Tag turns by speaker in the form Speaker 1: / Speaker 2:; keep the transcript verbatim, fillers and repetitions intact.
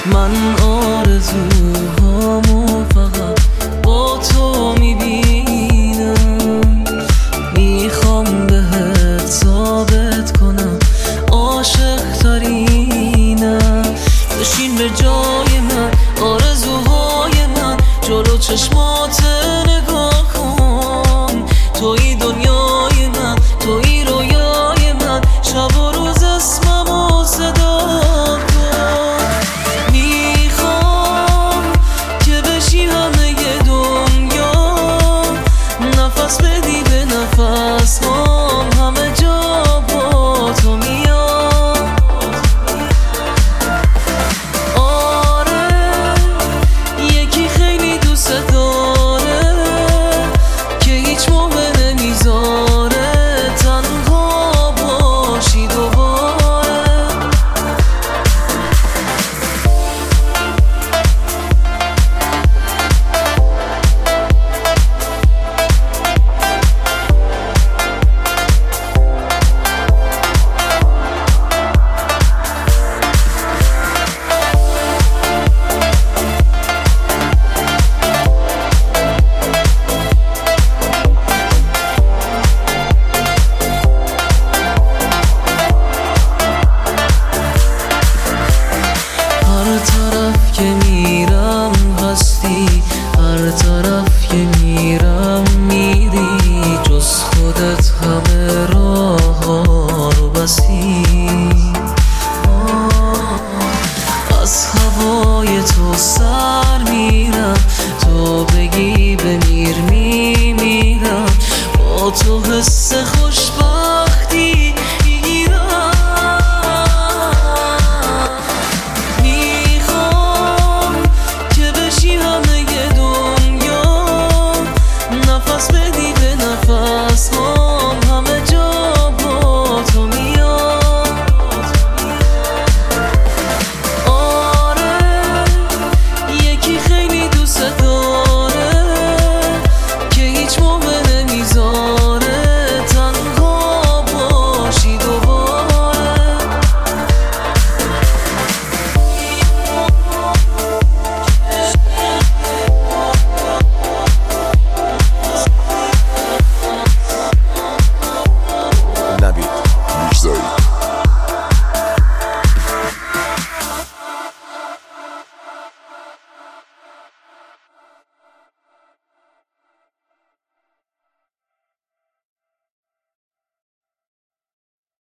Speaker 1: من آرزوهامو فقط با تو میبینم، میخوام بهت ثابت کنم عاشق ترینم. بشین به جای من، آرزوهای من جلو چشمات نگاه کن. توی دنیای من، توی رویای من، شب و روز اسممو صدا کن. میخوام که بشی همه دنیا، نفس بدی به نفس هم، همه جا با تو میام. آره یکی خیلی دوست داره که هیچ موقع نمیذاره تنها باشی دوباره. هر طرف که میرم هستی، هر طرف که میرم میری، جز خودت همه راه ها رو بستی. از هوای تو سر میرم، تو بگی بمیر میمیرم، با تو حس